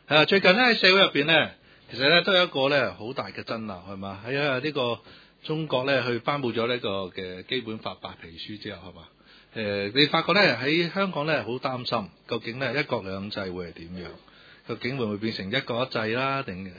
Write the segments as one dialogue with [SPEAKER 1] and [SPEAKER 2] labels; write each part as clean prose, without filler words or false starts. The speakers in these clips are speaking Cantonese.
[SPEAKER 1] 最近咧喺社會入邊咧，其實咧都有一個咧好大嘅爭拗，係嘛？喺呢個中國咧去頒布咗呢個嘅基本法白皮書之後，係嘛？你發覺咧喺香港咧好擔心，究竟咧一國兩制會係點樣？究竟會唔會變成一國一制啦，定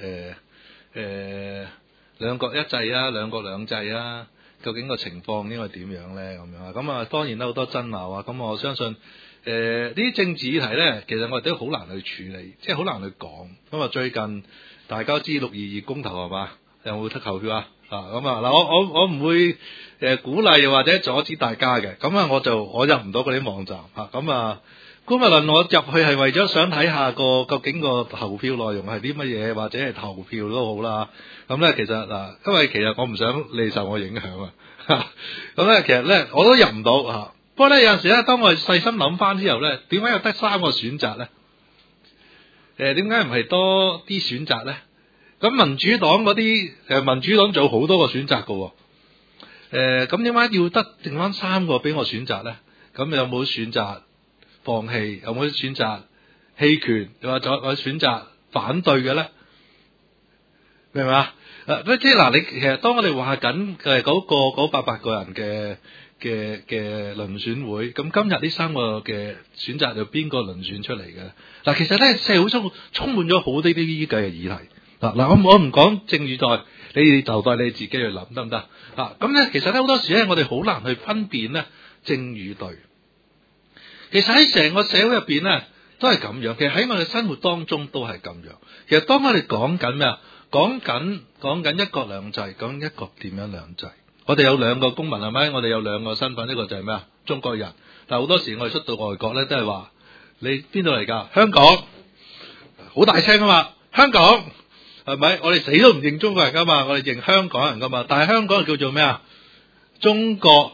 [SPEAKER 1] 兩國一制啊，兩國兩制啊？究竟個情況應該點樣咧？咁樣啊，咁啊當然啦，好多爭拗啊。咁我相信呢啲政治議題咧，其實我哋都好難去處理，即係好難去講。咁啊，最近大家知622公投係嘛？有冇得投票啊？咁啊嗱，我唔會鼓勵或者阻止大家嘅。咁啊，我入唔到嗰啲網站嚇。咁啊，姑勿論我入去係為咗想睇下究竟個投票內容係啲乜嘢，或者係投票都好啦。咁咧其實嗱，因為其實我唔想你受我影響啊。咁咧其實咧我都入唔到嚇。不過咧有陣時咧，當我細心諗翻之後咧，點解有得3個選擇咧？點解唔係多啲選擇咧？咁民主黨嗰啲民主黨做好多個選擇㗎喎。咁點解要得剩翻3個俾我選擇咧？咁有冇選擇放棄？有冇選擇棄權？又或者我選擇反對嘅咧？明唔明啊？即係嗱，你其實當我哋話緊嗰800個人嘅遴選會，咁今日呢3個嘅選擇有邊個遴選出嚟嘅？嗱，其實咧社會中充滿咗好多呢啲嘅議題。嗱，我唔講正與錯，你就代你自己去諗得唔得？咁咧其實咧好多時咧我哋好難去分辨咧正與對。其實喺成個社會入邊咧都係咁樣，其實喺我哋生活當中都係咁樣。其實當我哋講緊咩啊？講緊一國兩制，講一國點樣兩制？我哋有2個公民係咪？我哋有2個身份，一個就係咩啊？中國人。但係好多時我哋出到外國咧，都係話你邊度嚟㗎？香港，好大聲啊嘛！香港係咪？我哋死都唔認中國人㗎嘛，我哋認香港人㗎嘛。但係香港叫做咩啊？中國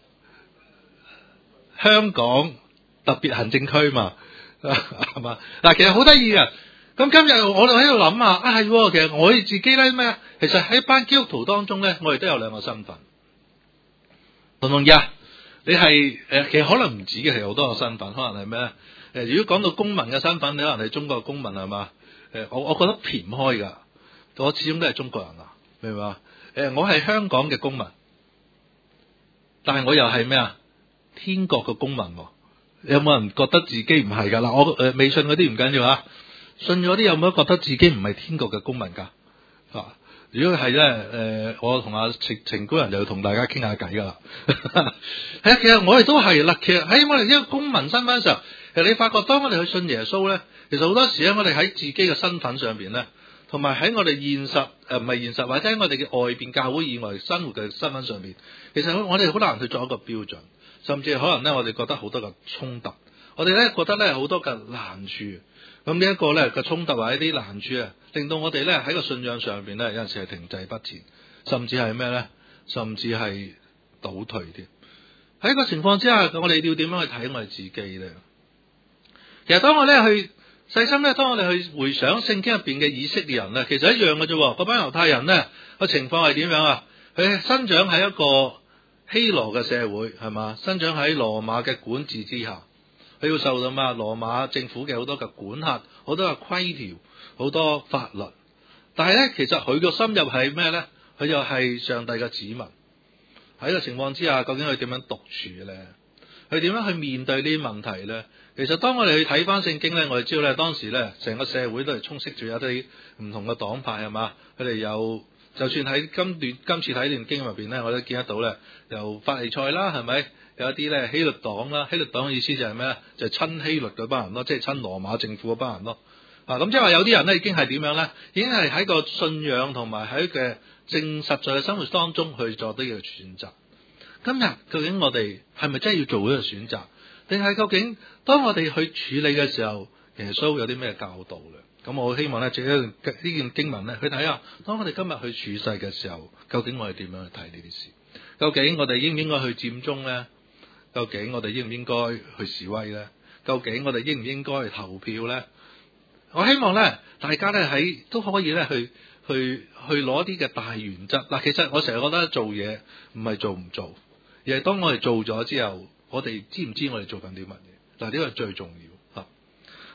[SPEAKER 1] 香港特別行政區嘛，係嘛？嗱，其實好得意嘅。咁今日我哋喺度諗啊，係，其實我哋自己咧咩？其實喺班基督徒當中咧，我哋都有2個身份，同唔同意啊？你係其實可能唔止嘅，係好多個身份，可能係咩？如果講到公民嘅身份，你可能係中國公民係嘛？我覺得撇唔開㗎，我始終都係中國人啊，明唔明啊？我係香港嘅公民，但係我又係咩啊？天國嘅公民喎。有冇人覺得自己唔係㗎？嗱，我未信嗰啲唔緊要啊。信咗啲有冇覺得自己唔係天國嘅公民㗎？如果係咧，我同阿程高人就要同大家傾下偈㗎啦。係啊，其實我哋都係啦。其實喺我哋呢個公民身份上，其實你發覺當我哋去信耶穌咧，其實好多時咧，我哋喺自己嘅身份上邊咧，同埋喺我哋現實唔係現實，或者喺我哋嘅外邊教會以外生活嘅身份上邊，其實我哋好難去做一個標準，甚至可能咧，我哋覺得好多嘅衝突，我哋咧覺得咧好多嘅難處。咁呢一個咧嘅衝突或者啲難處啊，令到我哋咧喺個信仰上邊咧有陣時係停滯不前，甚至係咩咧？甚至係倒退添。喺個情況之下，我哋要點樣去睇我哋自己咧？其實當我咧去細心咧，當我哋去回想聖經入邊嘅以色列人咧，其實一樣嘅啫。嗰班猶太人咧個情況係點樣啊？佢生長喺一個希羅嘅社會，係嘛？生長喺羅馬嘅管治之下。佢要受到嘛羅馬政府嘅好多嘅管轄，好多嘅規條，好多法律。但係咧，其實佢個深入係咩咧？佢又係上帝嘅子民。喺個情況之下，究竟佢點樣獨處咧？佢點樣去面對呢啲問題咧？其實當我哋去睇翻聖經咧，我哋知道咧，當時咧成個社會都係充斥住一啲唔同嘅黨派，係嘛？佢哋有，就算喺今次睇段經入邊咧，我都見得到咧，由法利賽啦，係咪？有一啲咧希律黨啦，希律黨嘅意思就係咩咧？就係親希律嗰班人咯，即係親羅馬政府嗰班人咯。咁即係話有啲人咧已經係點樣咧？已經係喺個信仰同埋喺嘅正實在嘅生活當中去做啲嘅選擇。今日究竟我哋係咪真係要做呢個選擇？定係究竟當我哋去處理嘅時候，耶穌有啲咩教導咧？咁我希望咧借呢件經文咧去睇下，當我哋今日去處世嘅時候，究竟我哋點樣去睇呢啲事？究竟我哋應唔應該去佔中咧？究竟我哋應唔應該去示威咧？究竟我哋應唔應該去投票咧？我希望咧，大家咧都可以咧去攞啲嘅大原則。嗱，其實我成日覺得做嘢唔係做唔做，而係當我哋做咗之後，我哋知唔知我哋做緊啲乜嘢？嗱，呢個係最重要嚇。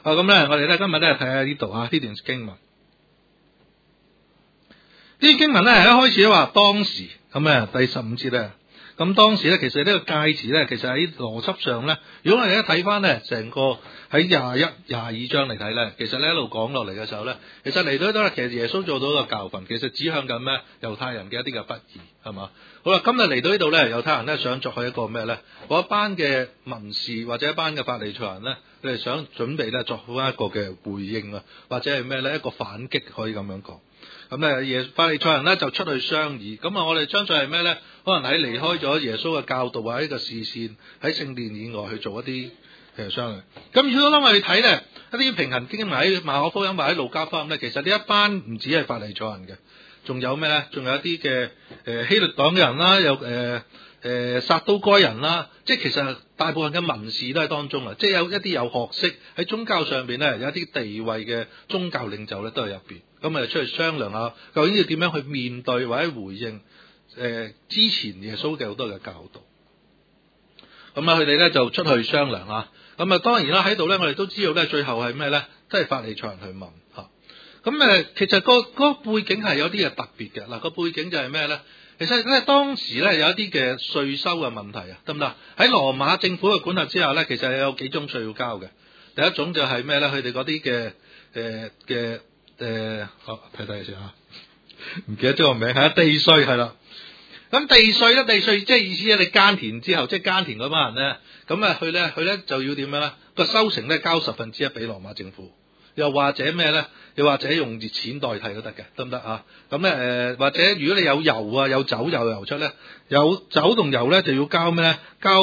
[SPEAKER 1] 咁咧，我哋咧今日咧睇下呢度啊，呢段經文。呢段經文咧係一開始都話當時，咁咧第15節咧。咁當時咧，其實呢個介詞咧，其實喺邏輯上咧，如果我哋一睇翻咧，成個喺21、22章嚟睇咧，其實咧一路講落嚟嘅時候咧，其實嚟到呢度咧，其實耶穌做到一個教訓，其實指向緊咩？猶太人嘅一啲嘅不義，係嘛？好啦，今日嚟到呢度咧，猶太人咧想作去一個咩咧？嗰一班嘅文士或者一班嘅法利賽人咧，佢哋想準備咧作好一個嘅回應啊，或者係咩咧？一個反擊可以咁樣講。咁咧，法利賽人咧就出去商議。咁啊，我哋相信係咩咧？可能喺離開咗耶穌嘅教導或者呢個視線，喺聖殿以外去做一啲商量。咁如果我哋睇咧一啲平行經文喺馬可福音或者路加福音咧，其實呢一班唔止係法利賽人嘅，仲有咩咧？仲有一啲嘅希律黨嘅人啦，有撒都該人啦，即係其實大部分嘅文士都喺當中啊，即係有一啲有學識喺宗教上邊咧，有一啲地位嘅宗教領袖咧都係入邊。咁啊，出去商量下，究竟要點樣去面對或者回應之前耶穌嘅好多嘅教導。咁啊，佢哋咧就出去商量啊。咁啊，當然啦，喺度咧，我哋都知道咧，最後係咩咧？都係法利賽人去問嚇。咁其實個背景係有啲嘅特別嘅。嗱，個背景就係咩咧？其實咧，當時咧有一啲嘅稅收嘅問題啊，得唔得？喺羅馬政府嘅管轄之下咧，其實有幾種稅要交嘅。第一種就係咩咧？佢哋嗰啲嘅睇睇先嚇，唔記得咗個名，係地稅係啦。咁地稅即係意思咧，你耕田之後，即係耕田嗰班人咧，咁啊佢咧就要點樣咧？個收成咧交1/10俾羅馬政府，又或者咩咧？又或者用錢代替都得嘅，得唔得啊？咁咧或者如果你有油啊，有酒有油出咧，有酒同油咧就要交咩咧？交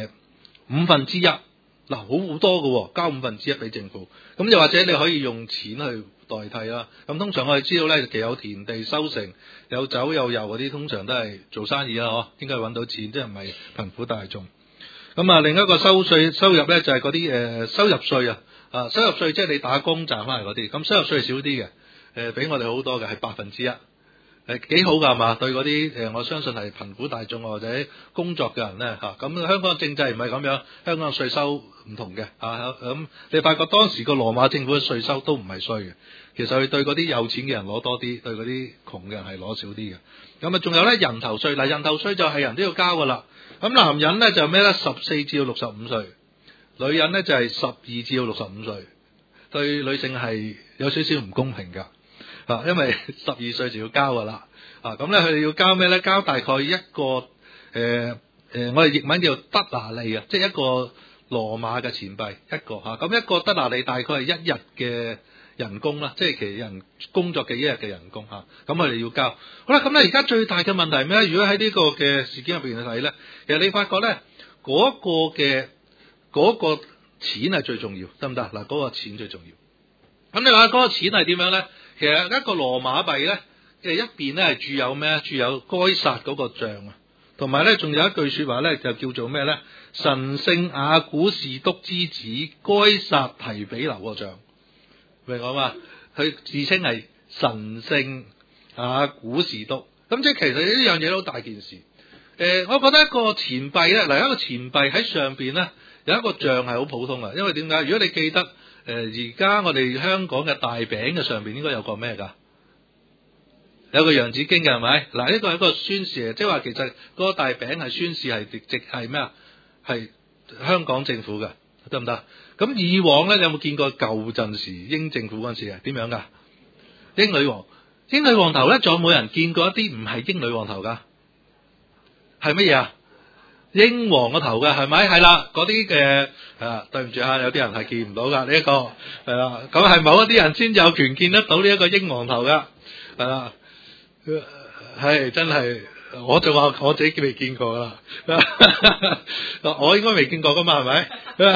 [SPEAKER 1] 1/5。嗱，好多嘅，交1/5俾政府。咁又或者你可以用錢去代替啦。咁通常我哋知道咧，其實有田地收成，有酒有油嗰啲，通常都係做生意啦，嗬，應該揾到錢，即係唔係貧苦大眾。咁啊，另一個收入咧就係嗰啲收入稅啊，收入稅即係你打工賺翻嚟嗰啲。咁收入稅係少啲嘅，比我哋好多嘅係1%。幾好㗎嘛？對嗰啲我相信係貧苦大眾或者工作嘅人咧嚇，咁香港嘅政制唔係咁樣，香港嘅稅收唔同嘅嚇，咁你發覺當時個羅馬政府嘅稅收都唔係衰嘅，其實佢對嗰啲有錢嘅人攞多啲，對嗰啲窮嘅人係攞少啲嘅。咁啊，仲有咧人頭稅，嗱人頭稅就係人都要交㗎啦。咁男人咧就咩咧？14至到65歲，女人咧就係12至到65歲，對女性係有少少唔公平㗎。因為12歲就要交噶啦，咁咧佢哋要交咩咧？交大概一個我哋譯文叫德拿利啊，即係一個羅馬嘅錢幣一個嚇，咁一個德拿利大概係1日嘅人工啦，即係其人工作嘅1日嘅人工嚇，咁佢哋要交。好啦，咁咧而家最大嘅問題係咩咧？如果喺呢個嘅事件入邊去睇咧，其實你發覺咧嗰個錢係最重要，得唔得？嗱，嗰個錢最重要。咁你話嗰個錢係點樣咧？其實一個羅馬幣咧，一邊咧係註有咩？註有該撒嗰個像啊，同埋咧仲有一句說話咧，就叫做咩咧？神聖亞古士督之子該撒提比留個像，明我嘛？佢自稱係神聖亞古士督，咁即係其實呢樣嘢都好大件事。我覺得一個錢幣咧，嗱一個錢幣喺上邊咧有一個像係好普通啊，因為點解？如果你記得。而家我哋香港嘅大餅嘅上邊應該有個咩㗎？有個洋紫荊嘅係咪？嗱，呢個係一個宣示，即係話其實嗰個大餅係宣示係直係咩啊？係香港政府嘅，得唔得？咁以往咧，你有冇見過舊陣時英政府嗰陣時啊？點樣㗎？英女王頭咧，仲有冇人見過一啲唔係英女王頭㗎？係乜嘢啊？英皇個頭嘅係咪？係啦，嗰啲嘅對唔住啊，有啲人係見唔到噶呢一個係啦，咁係某一啲人先有權見得到呢一個英皇頭噶，係啦，係真係，我就話我自己未見過啦，我應該未見過噶嘛，係咪？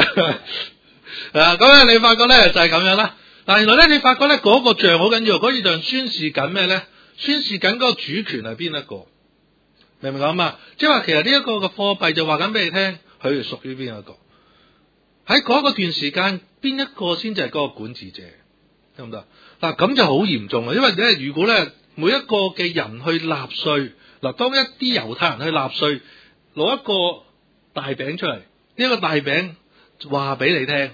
[SPEAKER 1] 咁咧你發覺咧就係咁樣啦，但係原來咧你發覺咧嗰個像好緊要，嗰個像宣示緊咩咧？宣示緊嗰個主權係邊一個？明唔明咁啊？即係話其實呢一個嘅貨幣就話緊俾你聽，佢係屬於邊一個？喺嗰個段時間，邊一個先至係嗰個管治者？得唔得？嗱，咁就好嚴重啊！因為咧，如果咧每一個嘅人去納稅，嗱，當一啲猶太人去納稅，攞一個大餅出嚟，呢個大餅話俾你聽，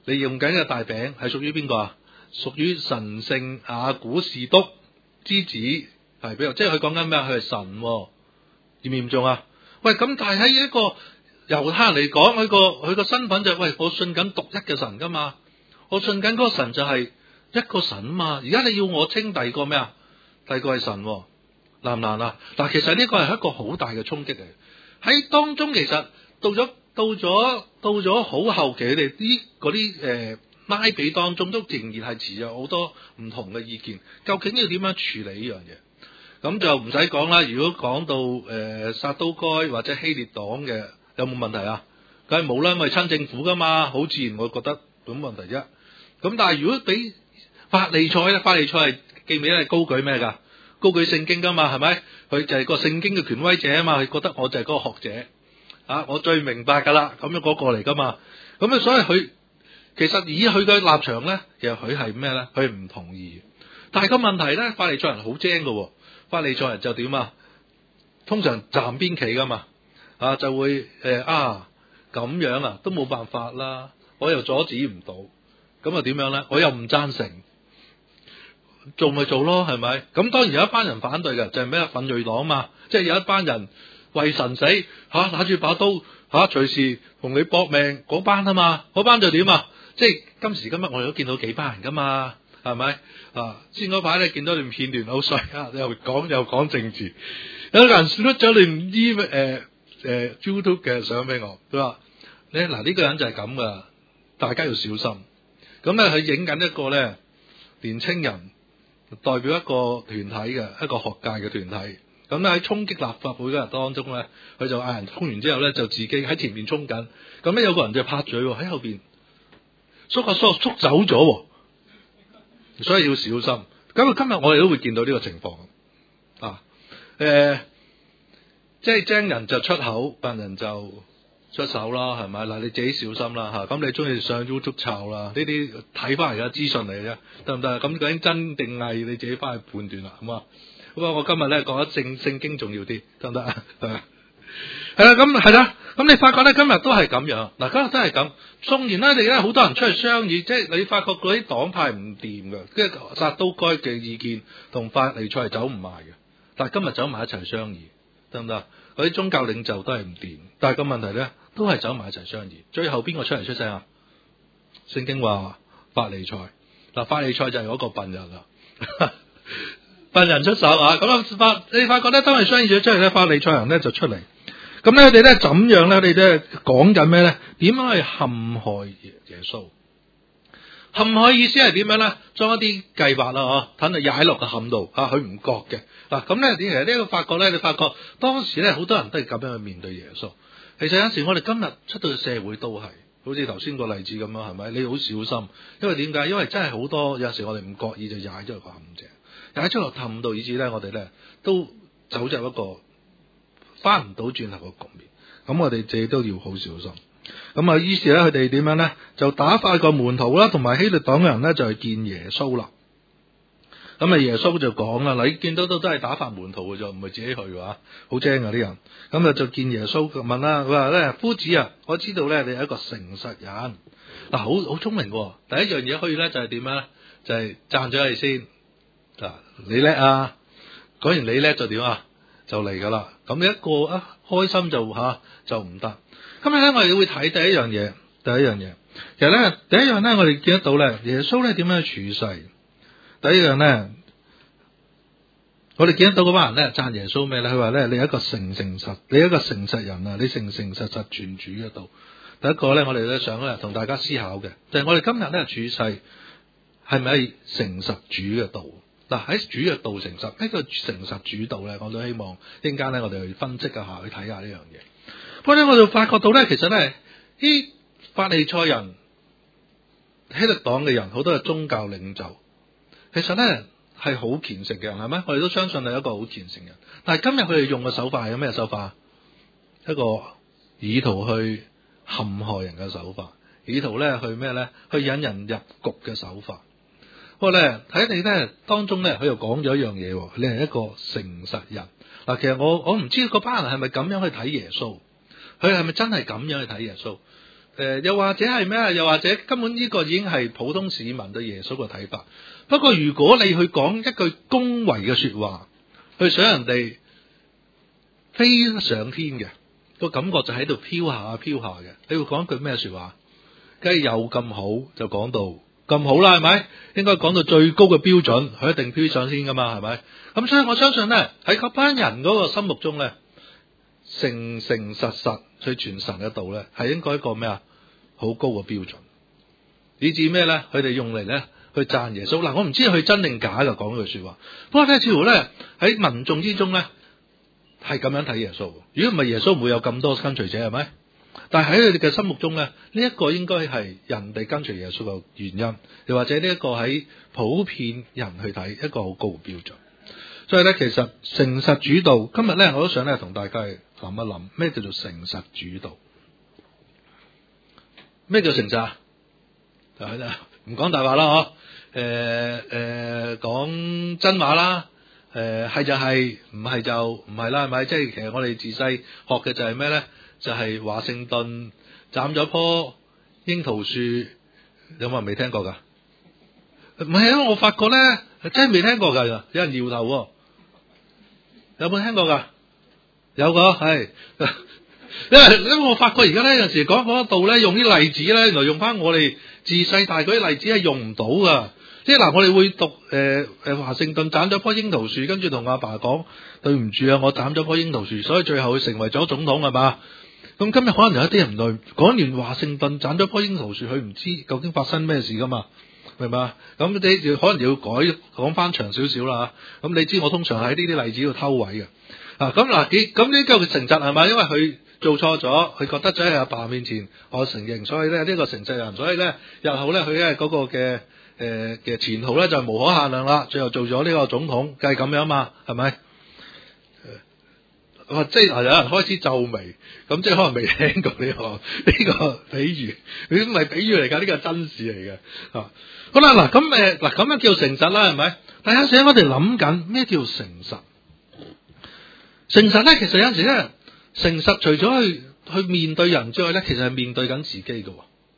[SPEAKER 1] 你用緊嘅大餅係屬於邊個啊？屬於神聖亞古士督之子，係比如即係佢講緊咩？佢係神，嚴唔嚴重啊？喂，咁但係喺一個猶太人嚟講，佢個身份就係，喂，我信緊獨一嘅神噶嘛，我信緊嗰個神就係一個神啊嘛。而家你要我稱第二個咩啊？第二個係神，難唔難啊？嗱，其實呢個係一個好大嘅衝擊嚟。喺當中其實到咗好後期，佢哋嗰啲拉比當中都仍然係持有好多唔同嘅意見，究竟要點樣處理呢樣嘢？咁就唔使講啦。如果講到撒都該或者希列黨嘅，有冇問題啊？梗係冇啦，因為親政府噶嘛，好自然我覺得冇問題啫。咁但係如果俾法利賽咧，法利賽係記唔記得係高舉咩噶？高舉聖經噶嘛，係咪？佢就係個聖經嘅權威者啊嘛，佢覺得我就係嗰個學者啊，我最明白噶啦，咁樣嗰個嚟噶嘛。咁啊，所以佢其實以佢嘅立場咧，其實佢係咩咧？佢唔同意。但係個問題咧，法利賽人好精噶，法利賽人就點啊？通常站邊企噶嘛，就會咁樣啊，都冇辦法啦，我又阻止唔到，咁啊點樣咧？我又唔贊成。做咪做咯，係咪？咁當然有一班人反對嘅，就係咩奮銳黨嘛，即係有一班人為神死拿住把刀隨時同你搏命嗰班啊嘛，嗰班就點啊？即係今時今日我哋都見到幾班人噶嘛，係咪先嗰排咧見到段片段好衰啊，又講政治，有個人 shoot 咗段YouTube 嘅相俾我，佢話咧嗱呢個人就係咁噶，大家要小心。咁咧佢影緊一個咧年青人。代表一個團體嘅一個學界嘅團體，咁咧喺衝擊立法會嗰日當中咧，佢就嗌人衝完之後咧，就自己喺前面衝緊，咁咧有個人就拍嘴喺後邊縮走咗，所以要小心。咁今日我哋都會見到呢個情況即係精人就出口，笨人就出手啦，係咪？嗱，你自己小心啦咁你中意上 YouTube 抄啦，呢啲睇翻嚟嘅資訊嚟嘅啫，得唔得？咁究竟真定偽，你自己翻去判斷啦，好嘛？咁我今日咧講得聖經重要啲，得唔得啊？係啦，咁係啦，咁你發覺咧今日都係咁樣，嗱，今日都係咁。縱然咧，你咧好多人出去商議，即係你發覺嗰啲黨派唔掂嘅，即係撒都該嘅意見同法利賽係走唔埋嘅，但係今日走埋一齊商議，得唔得？嗰啲宗教領袖都係唔掂，但係個問題咧，都係走埋一齊商議，最後邊個出嚟出聲啊？聖經話法利賽，法利賽就係嗰個笨人啦，笨人出手咁你發覺咧，當係商議咗出嚟咧，法利賽人咧就出嚟，咁咧佢哋咧怎樣咧？佢哋咧講緊咩咧？點樣去陷害耶穌？陷害意思係點樣咧？將一啲計劃啦，等佢踩落個陷度佢唔覺嘅咁咧，其實呢個發覺咧，你發覺當時咧好多人都係咁樣去面對耶穌。其實有時我哋今日出到社會都係，好似頭先個例子咁樣，係咪？你好小心，因為點解？因為真係好多有時我哋唔覺意就踩咗落個陷阱，踩咗落陷度，以致咧我哋咧都走入一個翻唔到轉頭嘅局面。咁我哋自己都要好小心。咁於是咧佢哋點樣咧？就打發個門徒啦，同埋希律黨嘅人咧就去見耶穌啦。咁耶穌就講啦，你見到都係打發門徒嘅啫，唔係自己去嘅話，好精啊啲人。咁就見耶穌問啦，佢話咧，夫子啊，我知道咧你係一個誠實人，好聰明嘅。第一樣嘢可以咧就係點樣咧？就係讚咗你先。你叻啊！講完你叻就點啊？就嚟噶啦。咁你一個開心就唔得。咁咧我哋會睇第一樣嘢。其實咧第一樣咧我哋見得到咧，耶穌咧點樣處世？第一樣咧，我哋見得到嗰班人咧讚耶穌咩咧？佢話咧，你係一個你係一個誠實人啊！你誠實傳主嘅道。第一個咧，我哋咧想咧同大家思考嘅，就係我哋今日咧處世係咪誠實主嘅道？嗱，喺主嘅道誠實，呢個誠實主道咧，我都希望一陣間咧我哋去分析一下，去睇下呢樣嘢。不過咧，我就發覺到咧，其實咧啲法利賽人、希律黨嘅人，好多係宗教領袖。其實咧係好虔誠嘅人，係咪？我哋都相信係一個好虔誠嘅人。但係今日佢哋用嘅手法係咩手法？一個以圖去陷害人嘅手法，以圖咧去咩咧？去引人入局嘅手法。不過咧睇你咧當中咧，佢又講咗一樣嘢，你係一個誠實人。嗱，其實我唔知嗰班人係咪咁樣去睇耶穌，佢係咪真係咁樣去睇耶穌？ 又或者係咩啊？又或者根本呢個已經係普通市民對耶穌嘅睇法。不過如果你去講一句恭維嘅說話，去想人哋飛上天嘅，個感覺就喺度飄下飄下嘅。你會講一句咩說話？梗係有咁好就講到咁好啦，係咪？應該講到最高嘅標準，佢一定飄上天噶嘛，係咪？咁所以我相信咧，喺嗰班人嗰個心目中咧，誠誠實實去傳神嘅道咧，係應該一個咩啊？好高嘅標準，以至咩咧？佢哋用嚟咧去讚耶穌。嗱，我唔知佢真定假就講呢句說話。不過咧，似乎咧喺民眾之中咧係咁樣睇耶穌。如果唔係耶穌唔會有咁多跟隨者，係咪？但係喺佢哋嘅心目中咧，呢一個應該係人哋跟隨耶穌嘅原因，又或者呢一個喺普遍人去睇一個好高嘅標準。所以咧，其實誠實主導，今日咧我都想咧同大家去諗一諗，咩叫做誠實主導？咩叫誠實啊？唔講大話啦，講真話啦，係就係，唔係就唔係啦，係咪？即係其實我哋自細學嘅就係咩咧？就係華盛頓斬咗棵櫻桃樹，有冇人未聽過噶？唔係啊，我發覺咧真係未聽過噶，有人搖頭，有冇聽過噶？有個係。因為我發覺而家咧有陣時講嗰度咧用啲例子咧，原來用翻我哋自細大嗰啲例子係用唔到噶。即係嗱，我哋會讀華盛頓斬咗棵櫻桃樹，跟住同阿爸講對唔住啊，我斬咗棵櫻桃樹，所以最後佢成為咗總統係嘛？咁今日可能有一啲人類講完華盛頓斬咗棵櫻桃樹，佢唔知究竟發生咩事噶嘛？明嘛？咁你可能要講翻長少少啦。咁你知我通常喺呢啲例子度偷位嘅。咁嗱，咁呢個誠實係嘛？因為佢做錯咗，佢覺得喺阿爸面前我承認，所以咧呢個誠實人，所以咧日後咧佢咧嗰個嘅前途咧就無可限量啦。最後做咗呢個總統，梗係咁樣嘛，係咪？即係有人開始皺眉，咁即係可能未聽過呢個比喻，呢唔係比喻嚟㗎，呢個係真事嚟嘅。好啦，嗱咁樣叫誠實啦，係咪？但有陣時我哋諗緊咩叫誠實？誠實咧，其實有陣時咧，誠實除咗去面對人之外咧，其實係面對緊自己嘅。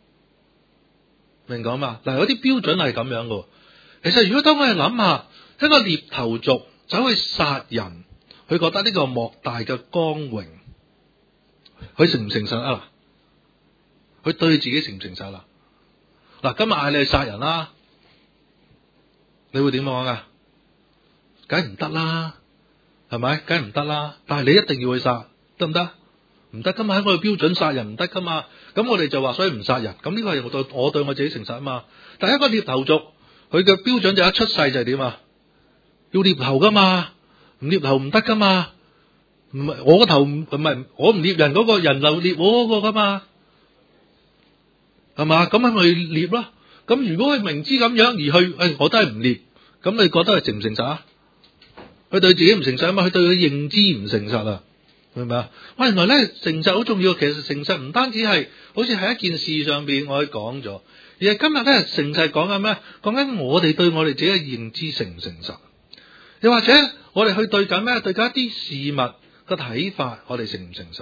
[SPEAKER 1] 明講嘛？嗱，有啲標準係咁樣嘅。其實如果當我哋諗下一個獵頭族走去殺人，佢覺得呢個莫大嘅光榮，佢誠唔誠實啊？佢對自己誠唔誠實啦？嗱，今日嗌你去殺人啦，你會點講噶？梗係唔得啦，係咪？梗係唔得啦。但係你一定要去殺，得唔得？唔得噶嘛，喺我哋標準殺人唔得噶嘛。咁我哋就話所以唔殺人。咁呢個係我對我自己誠實啊嘛。但係一個獵頭族，佢嘅標準就一出世就係點啊？要獵頭噶嘛。唔獵頭唔得噶嘛，唔係我個頭唔係我唔獵人嗰個人就獵我嗰個噶嘛，係嘛？咁咪獵咯。咁如果佢明知咁樣而去，我都係唔獵，咁你覺得係誠唔誠實啊？佢對自己唔誠實啊嘛，佢對佢認知唔誠實啊，明唔明啊？喂，原來咧誠實好重要，其實誠實唔單止係好似喺一件事上邊我哋講咗，而係今日咧誠實講緊咩？講緊我哋對我哋自己嘅認知誠唔誠實？又或者我哋去對緊咩？對緊一啲事物嘅睇法，我哋誠唔誠實？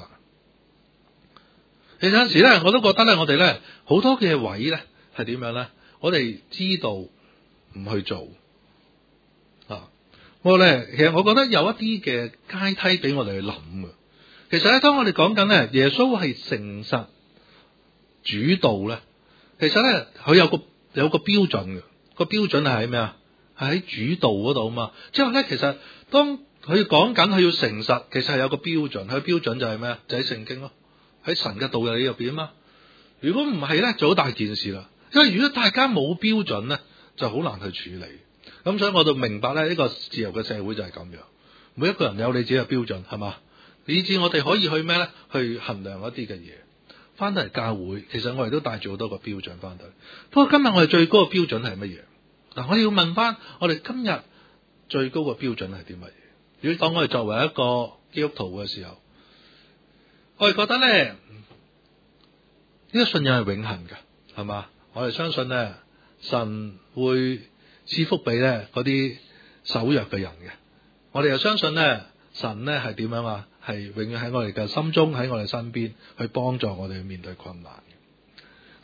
[SPEAKER 1] 其實有陣時咧，我都覺得咧，我哋咧好多嘅位咧係點樣咧？我哋知道唔去做啊！我咧其實我覺得有一啲嘅階梯俾我哋去諗嘅。其實咧，當我哋講緊咧耶穌係誠實主導咧，其實咧佢有個標準嘅，個標準係喺咩啊？係喺主導嗰度啊嘛，即係咧，其實當佢講緊佢要誠實，其實係有個標準，佢標準就係咩啊？就喺聖經咯，喺神嘅道理入邊啊嘛。如果唔係咧，就好大件事啦。因為如果大家冇標準咧，就好難去處理。咁所以我就明白咧，呢個自由嘅社會就係咁樣，每一個人有你自己嘅標準，係嘛？以至我哋可以去咩咧？去衡量一啲嘅嘢。翻到嚟教會，其實我哋都帶住好多個標準翻到嚟。不過今日我哋最高嘅標準係乜嘢？嗱，我哋要問翻，我哋今日最高嘅標準係啲乜嘢？如果當我哋作為一個基督徒嘅時候，我哋覺得咧，呢個信仰係永恆嘅，係嘛？我哋相信咧，神會賜福俾咧嗰啲守約嘅人嘅。我哋又相信咧，神咧係點樣啊？係永遠喺我哋嘅心中，喺我哋身邊去幫助我哋去面對困難嘅。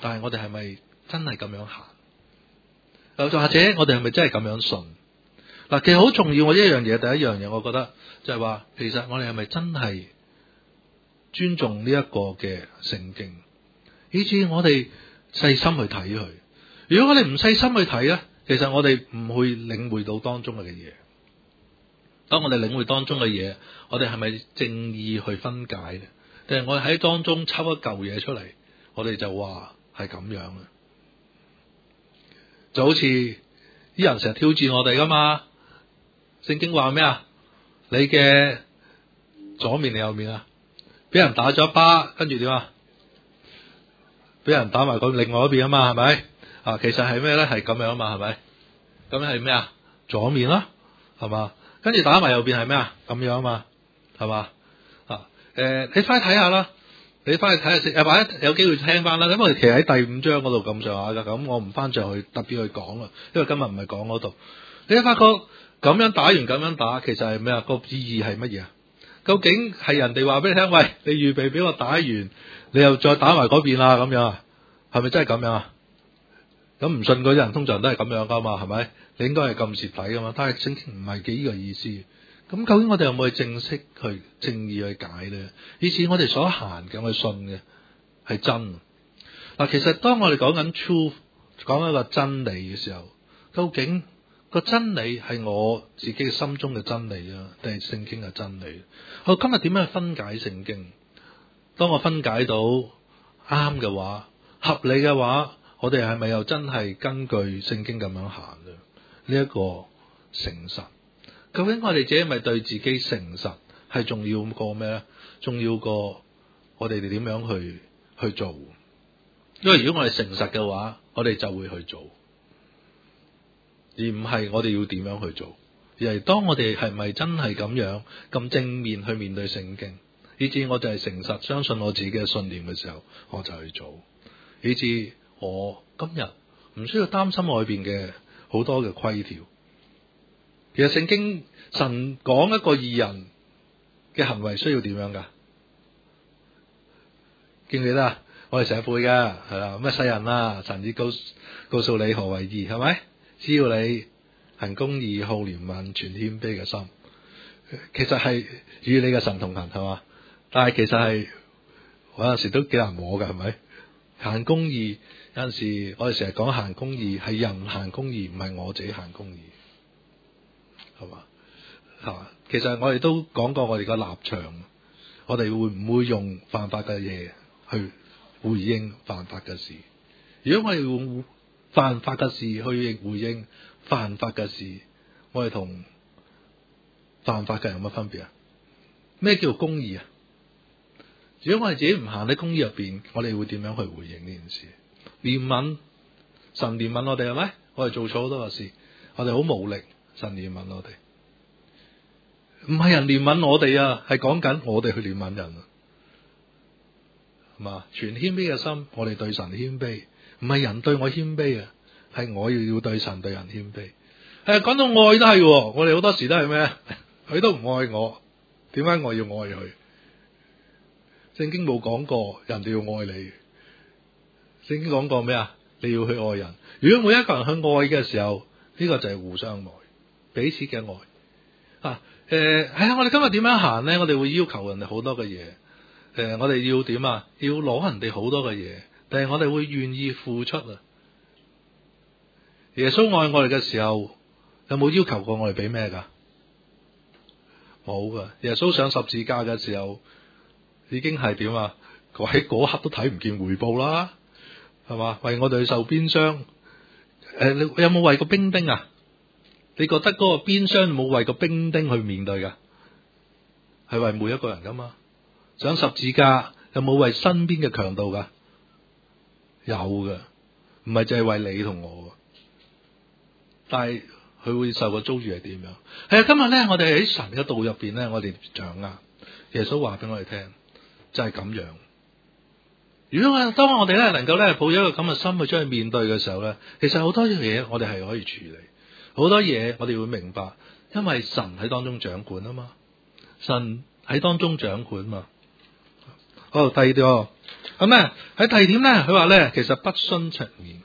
[SPEAKER 1] 但係我哋係咪真係咁樣行？又或者我哋係咪真係咁樣信？嗱，其實好重要嘅一樣嘢，第一樣嘢，我覺得就係話，其實我哋係咪真係尊重呢一個嘅聖經，以至我哋細心去睇佢。如果我哋唔細心去睇咧，其實我哋唔會領會到當中嘅嘢。當我哋領會當中嘅嘢，我哋係咪正意去分解咧？定係我哋喺當中抽一嚿嘢出嚟，我哋就話係咁樣啊？就好似啲人成日挑戰我哋噶嘛？聖經話咩啊？你嘅左面定右面啊？俾人打咗一巴，跟住點啊？俾人打埋個另外一邊啊嘛，係咪？啊，其實係咩咧？係咁樣啊嘛，係咪？咁係咩啊？左面啦，係嘛？跟住打埋右邊係咩啊？咁樣啊嘛，係嘛？啊，你翻去睇下啦，你翻去睇下先，或者有機會聽翻啦。咁我哋其實喺第5章嗰度咁上下噶，咁我唔翻上去特別去講啦，因為今日唔係講嗰度。你發覺咁樣打完咁樣打，其實係咩啊？個意義係乜嘢啊？究竟係人哋話俾你聽，喂，你預備俾我打完，你又再打埋嗰邊啦，咁樣啊？係咪真係咁樣啊？咁唔信嗰啲人通常都係咁樣噶嘛，係咪？你應該係咁蝕底噶嘛？但係聖經唔係幾呢個意思。咁究竟我哋有冇去正式去正義去解咧？以至我哋所行嘅，我哋信嘅係真。嗱，其實當我哋講緊 truth， 講一個真理嘅時候，究竟個真理係我自己嘅心中嘅真理啊，定係聖經嘅真理？我今日點樣去分解聖經？當我分解到啱嘅話，合理嘅話，我哋係咪又真係根據聖經咁樣行咧？呢一個誠實，究竟我哋自己係咪對自己誠實係重要過咩咧？重要過我哋點樣去做？因為如果我哋誠實嘅話，我哋就會去做，而唔係我哋要點樣去做。而係當我哋係咪真係咁樣咁正面去面對聖經，以至我就係誠實相信我自己嘅信念嘅時候，我就去做，以至我今日唔需要擔心外邊嘅好多嘅規條。其實聖經神講一個義人嘅行為需要點樣噶？記唔記得啊？我哋成日背噶，係啦，咩世人啊，神已告訴你何為義，係咪？只要你行公義、好憐憫、存謙卑嘅心，其實係與你嘅神同行，係嘛？但係其實係有陣時都幾難摸噶，係咪？行公義有陣時，我哋成日講行公義，係人行公義，唔係我自己行公義，係嘛？吓，其實我哋都講過我哋個立場，我哋會唔會用犯法嘅嘢去回應犯法嘅事？如果我哋用犯法嘅事去回應犯法嘅事，我哋同犯法嘅人有乜分別啊？咩叫公義啊？如果我哋自己唔行喺公義入邊，我哋會點樣去回應呢件事？憐憫，神憐憫我哋係咪？我哋做錯好多嘅事，我哋好無力，神憐憫我哋，唔係人憐憫我哋啊，係講緊我哋去憐憫人啊，係嘛？全謙卑嘅心，我哋對神謙卑，唔係人對我謙卑啊，係我要對神對人謙卑。講到愛都係，我哋好多時都係咩？佢都唔愛我，點解我要愛佢？聖經冇講過人哋要愛你，聖經講過咩啊？你要去愛人。如果每一個人去愛嘅時候，呢個就係互相愛，彼此嘅愛啊。我哋今日點樣行咧？我哋會要求人哋好多嘅嘢。我哋要點啊？要攞人哋好多嘅嘢，但係我哋會願意付出啊。耶穌愛我哋嘅時候，有冇要求過我哋俾咩噶？冇噶。耶穌上十字架嘅時候，已經係點啊？喺嗰刻都睇唔見回報啦，係嘛？為我哋去受鞭傷。你有冇為個兵丁啊？你覺得嗰個鞭傷冇為個兵丁去面對噶？係為每一個人噶嘛？上十字架有冇為身邊嘅強盜噶？有噶，唔係淨係為你同我。但係佢會受個遭遇係點樣？係啊，今日咧，我哋喺神嘅道入邊咧，我哋掌握耶穌話俾我哋聽，就係咁樣。如果當我哋咧能夠咧抱咗一個咁嘅心去將去面對嘅時候咧，其實好多嘢我哋係可以處理，好多嘢我哋會明白，因為神喺當中掌管啊嘛，神喺當中掌管嘛。好，第二個咁咧喺第二點咧，佢話咧其實不徇情面。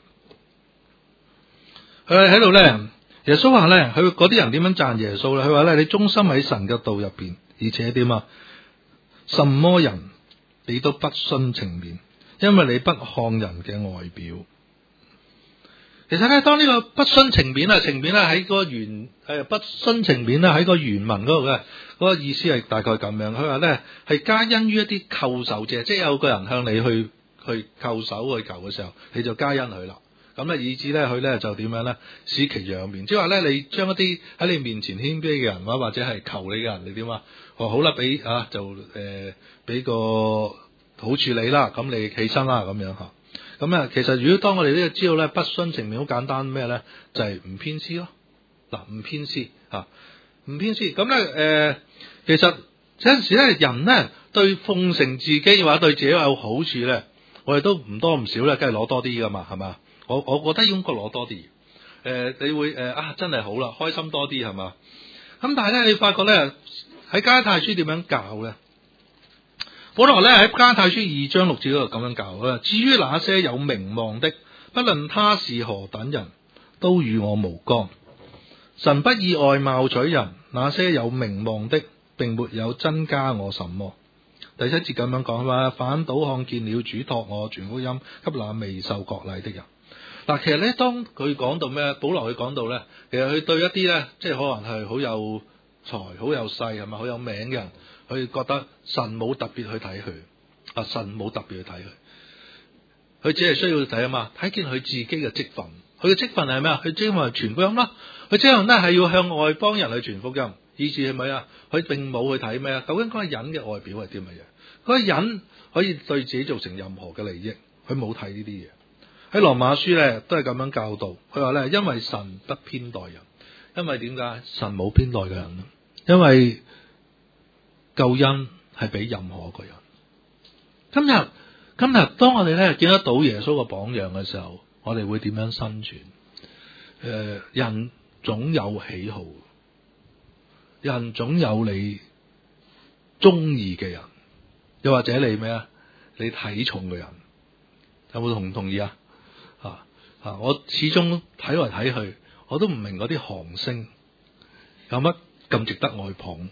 [SPEAKER 1] 佢喺度咧，耶穌話咧，佢嗰啲人點樣讚耶穌咧？佢話咧，你忠心喺神嘅道入邊，而且點啊？什麼人你都不徇情面，因為你不看人嘅外表。其實咧，當呢個不徇情面啊，情面咧喺個原不徇情面咧喺個原文嗰度嘅嗰個意思係大概咁樣。佢話咧係加因於一啲叩首者，即係有個人向你去叩首去求嘅時候，你就加因佢啦。咁咧以致咧佢咧就點樣咧使其仰面，即係話咧你將一啲喺你面前謙卑嘅人或者係求你嘅人，你點啊？好啦，俾俾個好處理啦，咁你起身啦咁樣嚇。咁啊，其實如果當我哋呢個知道咧，不徇情面好簡單咩咧？就係唔偏私咯。嗱，唔偏私嚇，唔偏私。咁咧其實有陣時咧，人咧對奉承自己或者對自己有好處咧，我哋都唔多唔少咧，梗係攞多啲噶嘛，係嘛？我覺得應該攞多啲。你會真係好啦，開心多啲係嘛？咁但係咧，你發覺咧喺加拉太書點樣教咧？保羅咧喺加拉太書2章6節嗰度咁樣教啦。至於那些有名望的，不論他是何等人，都與我無干。神不以外貌取人，那些有名望的，並沒有增加我什麼。第7節咁樣講話，反倒看見了主託我傳福音給那未受割禮的人。嗱，其實咧，當佢講到咩，保羅佢講到咧，其實佢對一啲咧，即係可能係好有才、好有勢，係咪好有名嘅人，佢覺得神冇特別去睇佢，神冇特別去睇佢，佢只係需要睇啊嘛，睇見佢自己嘅職分，佢嘅職分係咩啊？佢職分係傳福音啦，佢職分咧係要向外邦人去傳福音，以至係咪啊？佢並冇去睇咩啊？究竟嗰個人嘅外表係啲乜嘢？嗰個人可以對自己造成任何嘅利益，佢冇睇呢啲嘢。喺羅馬書咧都係咁樣教導，佢話咧因為神不偏待人，因為點解神冇偏待嘅人？因為救恩係俾任何一個人。今日當我哋咧見得到耶穌個榜樣嘅時候，我哋會點樣生存？人總有喜好，人總有你中意嘅人，又或者你咩啊？你睇重嘅人，有冇同唔同意啊？我始終睇來睇去，我都唔明嗰啲韓星有乜咁值得外捧，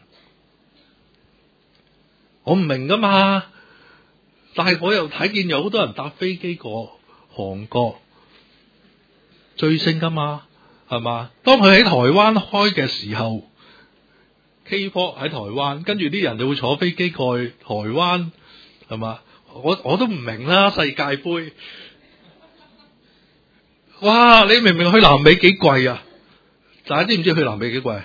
[SPEAKER 1] 我唔明噶嘛。但係我又睇見有好多人搭飛機過韓國追星噶嘛，係嘛？當佢喺台灣開嘅時候 ，K-pop 喺台灣，跟住啲人就會坐飛機過去台灣，係嘛？我都唔明啦，世界盃。哇！你明明去南美幾貴啊？大家知唔知去南美幾貴？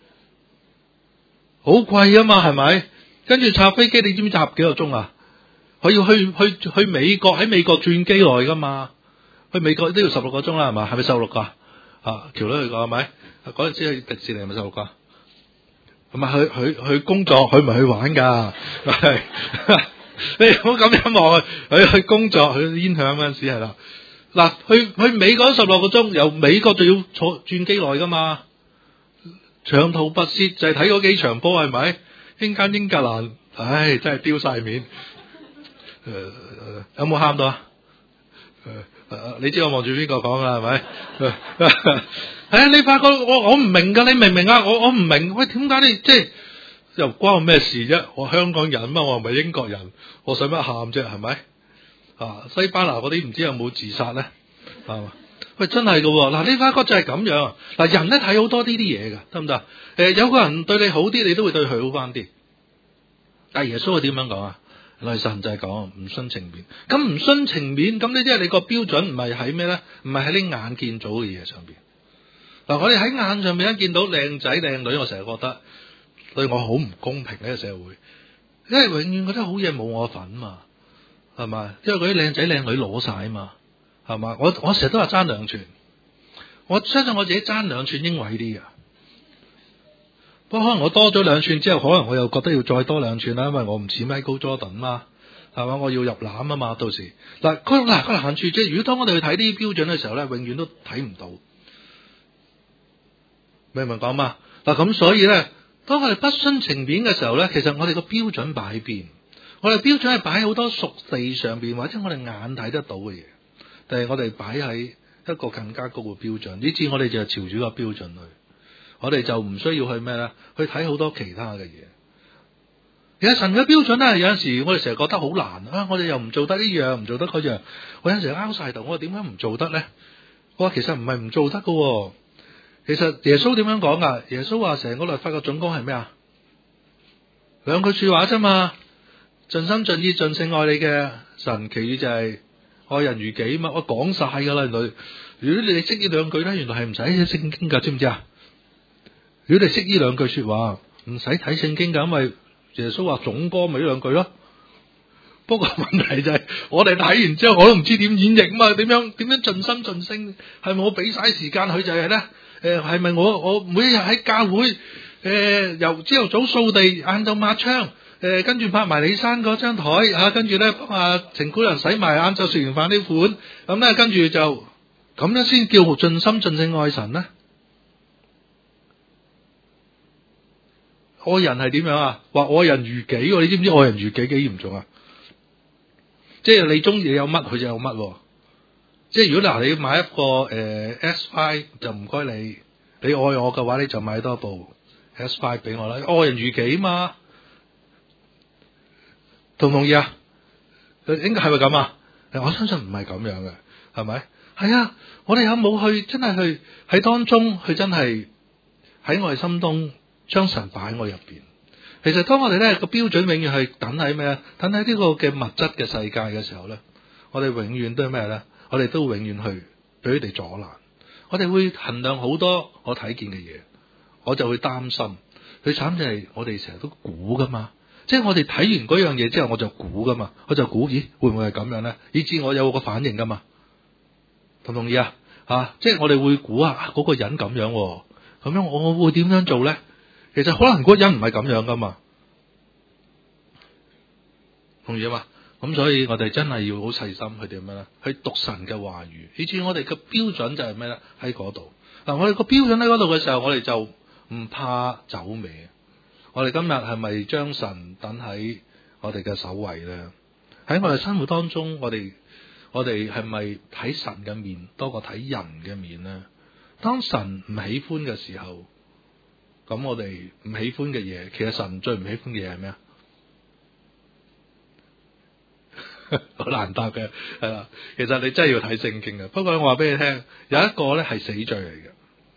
[SPEAKER 1] 好貴啊嘛，係咪？跟住搭飛機，你知唔知搭幾個鐘啊？佢要去美國，喺美國轉機來噶嘛？去美國都要16個鐘啦，係嘛？係咪16個？條女去過係咪？嗰陣時去迪士尼係咪16個？唔係去工作，佢唔係去玩噶。你唔好咁樣望佢去工作，去煙響嗰陣時係啦。嗱，去美國16個鐘，由美國就要坐轉機來噶嘛，長途跋涉就係睇嗰幾場波係咪？英格蘭，唉，真係丟晒面。有冇喊到啊？你知我望住邊個講啦，係咪？你發覺我唔明噶，你明唔明啊？我唔明，喂，點解你即係又關我咩事啫？我香港人嘛，我唔係英國人，我使乜喊啫？係咪？西班牙嗰啲唔知有冇自殺咧？喂，真係噶嗱，你發覺就係咁樣嗱，人咧睇好多呢啲嘢噶，得唔得？有個人對你好啲，你都會對佢好翻啲。但係耶穌係點樣講啊？內神就係講唔徇情面，咁唔徇情面，咁呢啲係你個標準唔係喺咩咧？唔係喺你眼見到嘅嘢上邊。嗱，我哋喺眼上面一見到靚仔靚女，我成日覺得對我好唔公平呢個社會，因為永遠嗰啲好嘢冇我份嘛。係嘛？因為嗰啲靚仔靚女攞晒啊嘛，係嘛？我成日都話爭2寸，我相信我自己爭2寸英偉啲嘅。不過可能我多咗2寸之後，可能我又覺得要再多2寸啦，因為我唔似 Michael Jordan 嘛，係嘛？我要入籃啊嘛，到時個難處即係，如果當我哋去睇呢啲標準嘅時候咧，永遠都睇唔到，明唔明講嘛？咁所以咧，當我哋不徇情面嘅時候咧，其實我哋個標準擺喺邊？ 我哋標準係擺喺好多屬地上邊或者我哋眼睇得到嘅嘢，但係我哋擺喺一個更加高嘅標準，以至我哋就朝住個標準去，我哋就唔需要去咩咧？去睇好多其他嘅嘢。其實神嘅標準咧，有陣時我哋成日覺得好難啊！我哋又唔做得呢樣，唔做得嗰樣。我有陣時拗晒頭，我話點解唔做得咧？我話其實唔係唔做得噶。其實耶穌點樣講噶？耶穌話成個律法嘅總綱係咩啊？2句說話啫嘛，盡心盡意盡性愛你嘅神，其餘就係愛人如己嘛。我講晒噶啦，原來如果你哋識呢2句咧，原來係唔使睇聖經噶，知唔知啊？如果你識呢2句說話，唔使睇聖經噶，因為耶穌話總綱咪呢2句咯。不過問題就係我哋睇完之後，我都唔知點演繹嘛？點樣盡心盡性？係咪我俾晒時間佢就係咧？係咪我每日喺教會由朝頭早掃地，晏晝抹窗，跟住抹埋李生嗰張台啊，跟住咧幫阿程姑娘洗埋晏晝食完飯啲款，咁咧跟住就咁樣先叫盡心盡性愛神咧？愛人係點樣啊？話愛人如己，你知唔知愛人如己幾嚴重啊？即係你中意有乜，佢就有乜。即係如果你買一個S5 就唔該你愛我嘅話，你就買多部 S5 俾我啦。愛人如己嘛，同唔同意啊？應該係咪咁啊？我相信唔係咁樣嘅，係咪？係啊，我哋有冇去真係去喺當中去真係喺我哋心中將神擺喺我入邊？其實當我哋咧個標準永遠係等喺咩啊？等喺呢個嘅物質嘅世界嘅時候咧，我哋永遠都係咩咧？我哋都永遠去俾佢哋阻攔。我哋會衡量好多我睇見嘅嘢，我就會擔心。最慘就係我哋成日都估噶嘛，即係我哋睇完嗰樣嘢之後，我就估噶嘛，我就估咦會唔會係咁樣咧？以至我有個反應噶嘛，同唔同意啊？即係我哋會估嗰個人咁樣，咁樣我會點樣做咧？其實可能嗰個人唔係咁樣噶嘛，同意啊嘛？咁所以我哋真係要好細心去點樣咧？去讀神嘅話語，以至我哋嘅標準就係咩咧？喺嗰度。嗱，我哋個標準喺嗰度嘅時候，我哋就唔怕走歪。我哋今日係咪將神等喺我哋嘅首位咧？喺我哋生活當中，我哋係咪睇神嘅面多過睇人嘅面咧？當神唔喜歡嘅時候，咁我哋唔喜歡嘅嘢，其實神最唔喜歡嘅嘢係咩啊？好難答嘅，係啦。其實你真係要睇聖經嘅。不過我話俾你聽，有一個咧係死罪嚟嘅，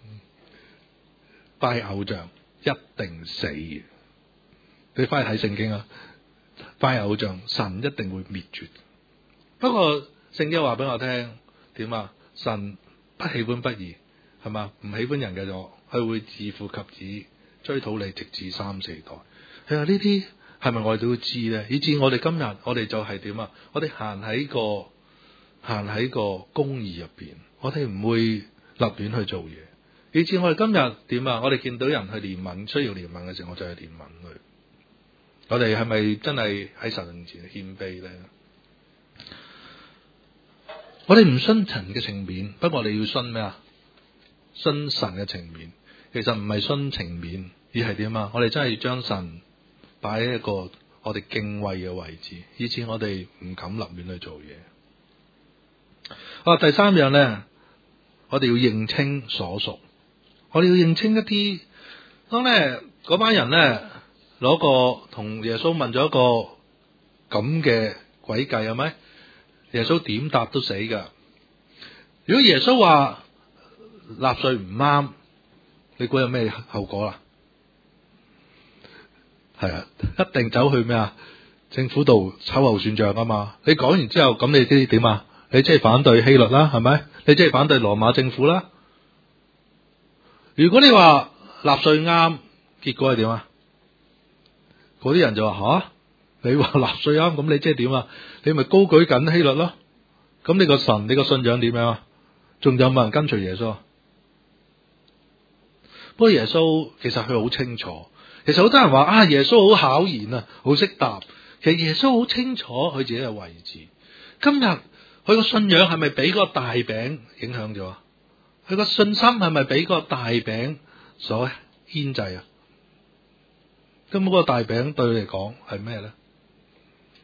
[SPEAKER 1] 拜偶像一定死嘅。你翻去睇聖經啊，拜偶像神一定會滅絕。不過聖經話俾我聽點啊？神不喜歡不義，係嘛？唔喜歡人嘅咗，佢會自父及子追討你，直至3、4代。係啊，呢啲係咪我哋都要知咧？以至我哋今日我哋就係點啊？我哋行喺個公義入邊，我哋唔會立亂去做嘢。以至我哋今日點啊？我哋見到人去憐憫，需要憐憫嘅時候，我就去憐憫佢。我哋係咪真係喺神面前謙卑咧？我哋唔信神嘅情面，不過我哋要信咩啊？信神嘅情面。其實唔係信情面，而係點啊？我哋真係要將神擺喺一個我哋敬畏嘅位置，以至我哋唔敢立亂去做嘢。第三樣咧，我哋要認清所屬。我哋要認清一啲，當咧嗰班人咧攞個同耶穌問咗一個咁嘅詭計，係咪？耶穌點答都死噶。如果耶穌話納稅唔啱，你估有咩後果啦？係啊，一定走去咩啊？政府度秋後算賬啊嘛！你講完之後，咁你啲點啊？你即係反對希律啦，係咪？你即係反對羅馬政府啦？如果你話納稅啱，結果係點啊？嗰啲人就話你話納稅啱，咁你即係點啊？你咪高舉緊希律咯？咁你個神，你個信仰點樣啊？仲有冇人跟隨耶穌？不過耶穌其實佢好清楚，其實好多人話耶穌好巧言啊，好識答。其實耶穌好清楚佢自己嘅位置。今日佢個信仰係咪俾個大餅影響咗？佢個信心係咪俾個大餅所牽制啊？咁嗰個大餅對佢嚟講係咩咧？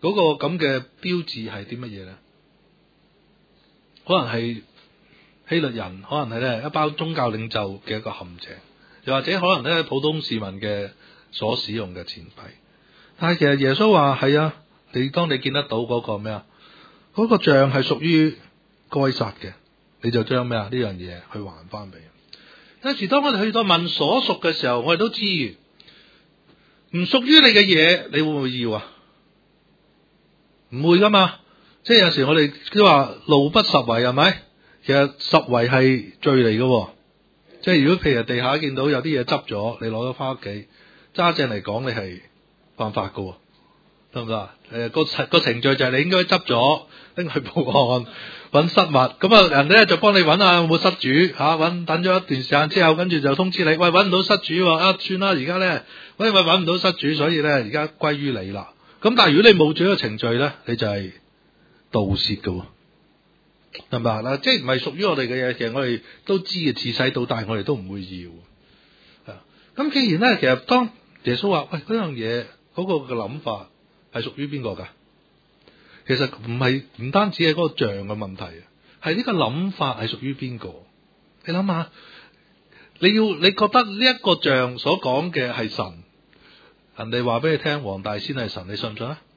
[SPEAKER 1] 嗰個咁嘅標誌係啲乜嘢咧？可能係希律人，可能係咧一班宗教領袖嘅一個陷阱，又或者可能咧普通市民嘅所使用嘅錢幣。但係其實耶穌話係啊，當你見得到嗰個咩啊，嗰個像係屬於該撒嘅，你就將咩啊呢樣嘢去還翻俾人。有時當我哋去到問所屬嘅時候，我哋都知唔屬於你嘅嘢，你會唔會要啊？唔會噶嘛。即係有時我哋都話路不拾遺，係咪？其實拾遺係罪嚟嘅。即係如果譬如地下見到有啲嘢執咗，你攞咗翻屋企，揸正嚟講，你係犯法嘅，得唔得啊？個程序就係你應該執咗，拎去報案，揾失物。咁啊，人哋咧就幫你揾下有冇失主吓，揾等咗一段時間之後，跟住就通知你，喂，揾唔到失主啊，算啦，而家咧因為揾唔到失主，所以咧而家歸於你啦。咁但係如果你冇咗個程序咧，你就係盜竊嘅，係咪啊？即係唔係屬於我哋嘅嘢，其實我哋都知嘅，自細到大我哋都唔會要。咁既然咧，其實當耶穌話喂，嗰樣嘢嗰個嘅諗法係屬於邊個噶？其實唔單止係嗰個像嘅問題，係呢個諗法係屬於邊個？你諗下，你覺得呢一個像所講嘅係神，人哋話俾你聽黃大仙係神，你信唔信啊？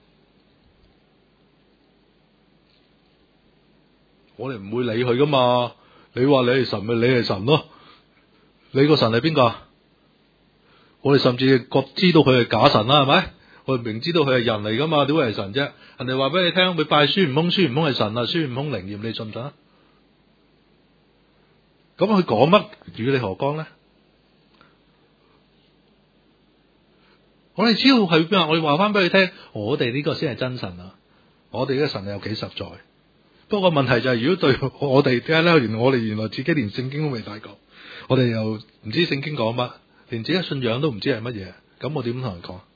[SPEAKER 1] 我哋唔會理佢噶嘛。你話你係神咪你係神咯？你個神係邊個？我哋甚至知道佢係假神啦，係咪？我哋明知道佢係人嚟噶嘛，點會係神啫？人哋話俾你聽，佢拜孫悟空，孫悟空係神啊，孫悟空靈驗，你信唔信啊？咁佢講乜與你何干咧？我哋知道係邊啊？我哋話翻俾佢聽，我哋呢個先係真神啊！我哋呢個神有幾實在？不過問題就係，如果對我哋點解咧？我哋原來自己連聖經都未睇過，我哋又唔知聖經講乜，連自己信仰都唔知係乜嘢，咁我點同人講？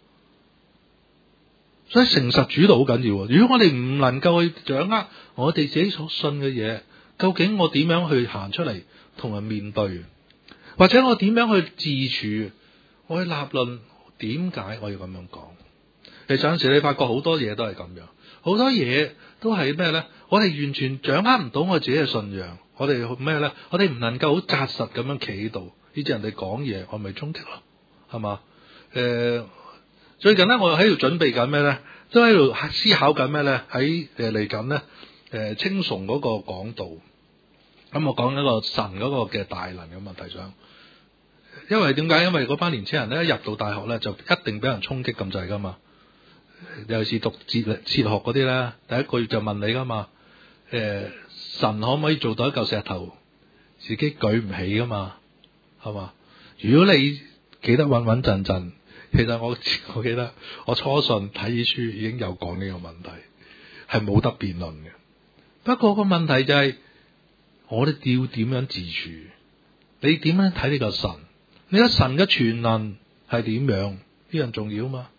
[SPEAKER 1] 所以誠實主導好緊要。如果我哋唔能夠去掌握我哋自己所信嘅嘢，究竟我點樣去行出嚟同人面對，或者我點樣去自處，我去立論點解我要咁樣講？其實有陣時你發覺好多嘢都係咁樣，好多嘢都係咩咧？我哋完全掌握唔到我自己嘅信仰，我哋咩咧？我哋唔能夠好紮實咁樣企喺度，以致人哋講嘢，我咪衝擊咯，係嘛？最近咧，我喺度準備緊咩咧？都喺度思考緊咩咧？喺嚟緊咧，青崇嗰個講道，咁我講一個神嗰個嘅大能嘅問題上，因為點解？因為嗰班年青人咧，一入到大學咧，就一定俾人衝擊咁滯噶嘛。尤其是讀哲學嗰啲咧，第一個月就問你噶嘛，神可唔可以做到一嚿石頭，自己舉唔起噶嘛？係嘛？如果你企得穩穩陣陣。其實我記得我初信睇書已經有講呢個問題，係冇得辯論嘅。不過個問題就係，我哋要點樣自處？你點樣睇呢個神？你個神嘅全能係點樣？呢樣重要嘛？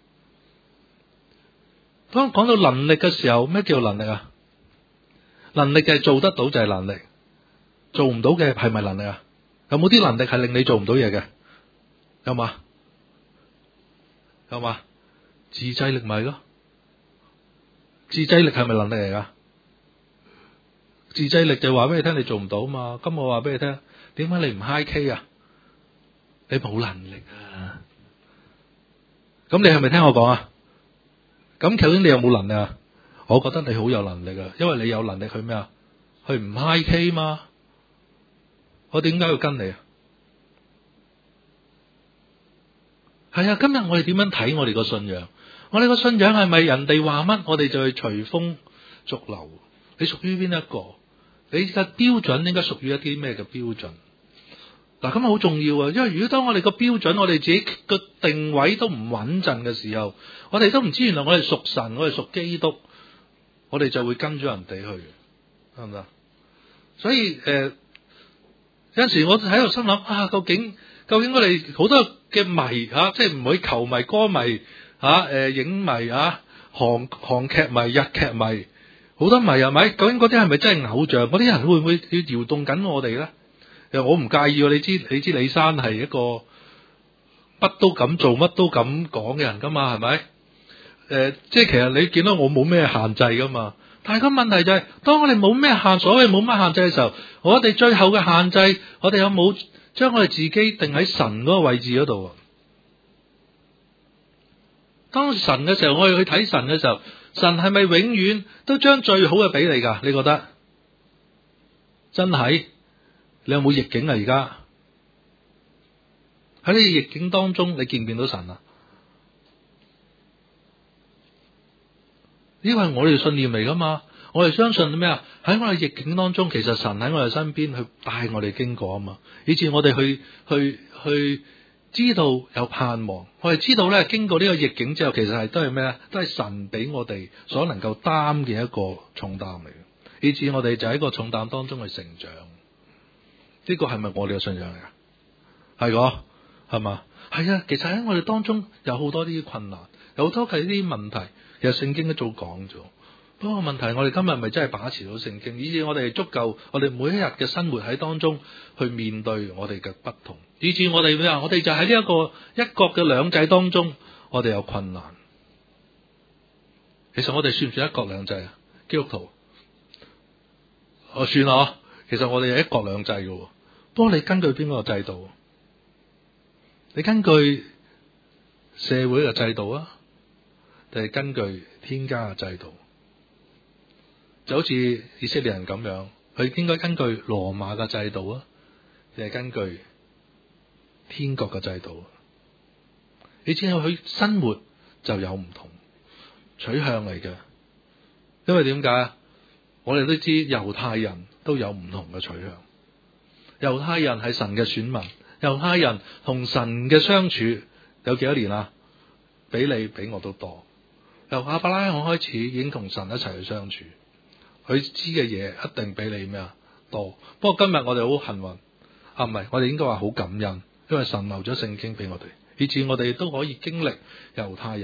[SPEAKER 1] 當講到能力嘅時候，咩叫能力啊？能力嘅係做得到就係能力，做唔到嘅係咪能力啊？有冇啲能力係令你做唔到嘢嘅？有嘛？有嘛？自制力咪咯？自制力係咪能力嚟噶？自制力就話俾你聽，你做唔到嘛？咁我話俾你聽，點解你唔 high K 啊？你冇能力啊！咁你係咪聽我講啊？咁究竟你有冇能力啊？我覺得你好有能力啊，因為你有能力去咩啊？去唔 high K 嘛？我點解要跟你啊？係啊，今日我哋點樣睇我哋個信仰？我哋個信仰係咪人哋話乜，我哋就去隨風逐流？你屬於邊一個？你嘅標準應該屬於一啲咩嘅標準？嗱，咁好重要啊！因為如果當我哋個標準，我哋自己個定位都唔穩陣嘅時候，我哋都唔知原來我哋屬神，我哋屬基督，我哋就會跟咗人哋去，得唔得？所以有陣時我喺度心諗啊，究竟我哋好多嘅迷吓，即係唔會球迷、歌迷吓、影迷啊、韓劇迷、日劇迷，好多迷係咪？究竟嗰啲係咪真係偶像？嗰啲人會唔會要搖動緊我哋咧？我唔介意，你知李珊係一個乜都敢做、乜都敢講嘅人噶嘛，係咪？ 即係其實你見到我冇咩限制噶嘛，但係個問題就係，當我哋冇咩所謂冇乜限制嘅時候，我哋最後嘅限制，我哋有冇將我哋自己定喺神嗰個位置嗰度啊？當神嘅時候，我哋去睇神嘅時候，神係咪永遠都將最好嘅俾你噶？你覺得真係？你有冇逆境啊？而家喺呢個逆境當中，你見唔見到神啊？呢個係我哋信念嚟噶嘛？我哋相信咩啊？喺我哋逆境當中，其實神喺我哋身邊去帶我哋經過啊嘛，以至我哋去知道有盼望。我哋知道咧，經過呢個逆境之後，其實都係咩咧？都係神俾我哋所能夠擔嘅一個重擔嚟嘅，以至我哋就喺個重擔當中去成長。呢個係咪我哋嘅信仰嚟噶？係個係嘛？係啊，其實喺我哋當中有好多啲困難，有好多嘅啲問題。其實聖經都早講咗，不過問題我哋今日咪真係把持到聖經，以致我哋足夠，我哋每一日嘅生活喺當中去面對我哋嘅不同，以致我哋咩啊？我哋就喺呢一個一國嘅兩制當中，我哋有困難。其實我哋算唔算一國兩制啊？基督徒，我算啊，其實我哋係一國兩制嘅，不過你根據邊個制度？你根據社會嘅制度啊？定係根據天家嘅制度，就好似以色列人咁樣，佢應該根據羅馬嘅制度啊，定係根據天國嘅制度？你知道佢生活就有唔同取向嚟嘅，因為點解？我哋都知猶太人都有唔同嘅取向，猶太人係神嘅選民，猶太人同神嘅相處有幾多年啊？比你比我都多。由亞伯拉罕開始已經同神一齊去相處，佢知嘅嘢一定比你咩啊多。不過今日我哋好幸運啊，唔係，我哋應該話好感恩，因為神留咗聖經俾我哋，以致我哋都可以經歷猶太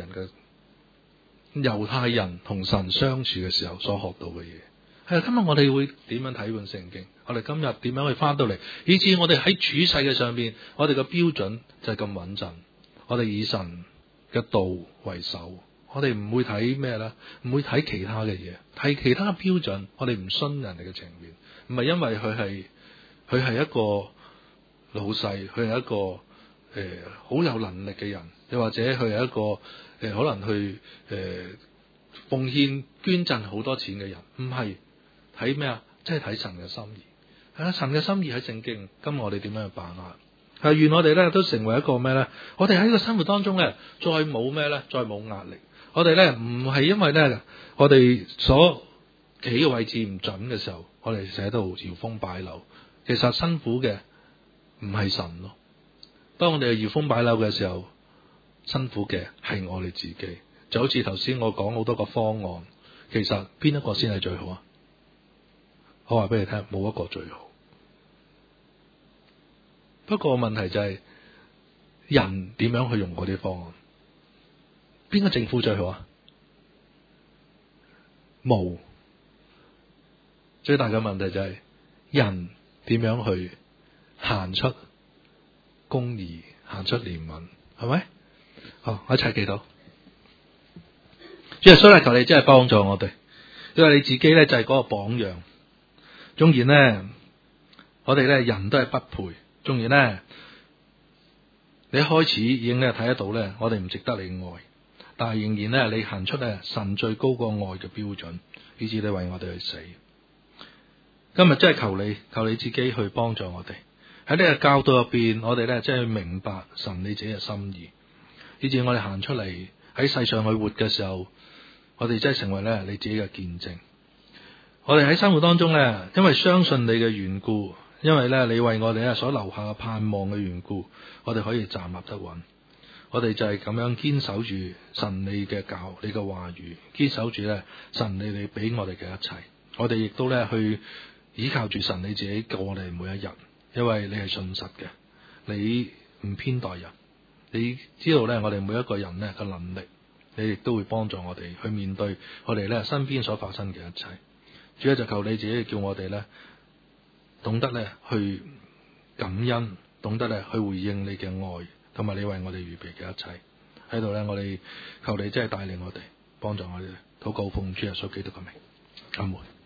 [SPEAKER 1] 人同神相處嘅時候所學到嘅嘢。係啊，今日我哋會點樣睇本聖經？我哋今日點樣去翻到嚟，以致我哋喺處世嘅上邊，我哋嘅標準就係咁穩陣，我哋以神嘅道為首。我哋唔會睇咩啦，唔會睇其他嘅嘢，睇其他嘅標準。我哋唔信人哋嘅情面，唔係因為佢係一個老細，佢係一個好有能力嘅人，又或者佢係一個可能去奉獻捐贈好多錢嘅人，唔係睇咩啊？即係睇神嘅心意。係啊，神嘅心意喺聖經，今日我哋點樣去把握？係願我哋咧都成為一個咩咧？我哋喺呢個生活當中咧，再冇咩咧，再冇壓力。我哋咧唔係因為咧，我哋所企嘅位置唔準嘅時候，我哋成日都搖風擺柳。其實辛苦嘅唔係神咯。當我哋搖風擺柳嘅時候，辛苦嘅係我哋自己。就好似頭先我講好多個方案，其實邊一個先係最好啊？我話俾你聽，冇一個最好。不過問題就係人點樣去用嗰啲方案？邊個政府最好啊？冇。最大嘅問題就係人點樣去行出公義，行出憐憫，係咪？好，我一齊祈禱。主耶穌，求你真係幫助我哋，因為你自己咧就係嗰個榜樣。縱然咧，我哋咧人都係不配，縱然咧你一開始已經咧睇得到咧，我哋唔值得你愛。但係仍然咧，你行出咧神最高個愛嘅標準，以致你為我哋去死。今日真係求你自己去幫助我哋喺呢個教導入邊，我哋咧真係明白神你自己嘅心意，以致我哋行出嚟喺世上去活嘅時候，我哋真係成為咧你自己嘅見證。我哋喺生活當中咧，因為相信你嘅緣故，因為咧你為我哋咧所留下嘅盼望嘅緣故，我哋可以站立得穩。我哋就係咁樣堅守住神你嘅教，你嘅話語，堅守住咧神你俾我哋嘅一切。我哋亦都咧去依靠住神你自己救我哋每一日，因為你係信實嘅，你唔偏待人，你知道咧我哋每一個人咧嘅能力，你亦都會幫助我哋去面對我哋咧身邊所發生嘅一切。主要就求你自己叫我哋咧懂得咧去感恩，懂得咧去回應你嘅愛。同埋你為我哋預備嘅一切， 喺度咧，我哋求你真係帶領我哋，幫助我哋，禱告奉主耶穌基督嘅名，阿門。